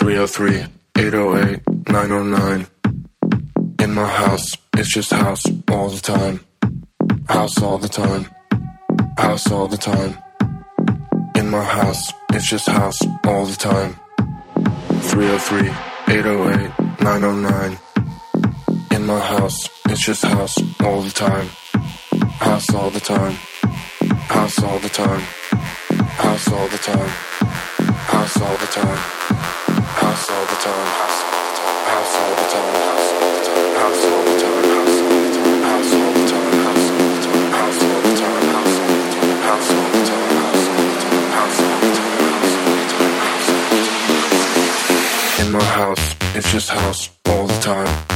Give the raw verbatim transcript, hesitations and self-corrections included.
three oh three, eight oh eight, nine oh nine. In my house, it's just house all the time. House all the time. House all the time. In my house, it's just house all the time. three oh three, eight oh eight, nine oh nine. In my house, it's just house all the time. House all the time. House all the time. House all the time. House all the time. House all the time. House all the time. House all the time. House all the time. House all the time. House all the time. House all the time. In my house, it's just house all the time.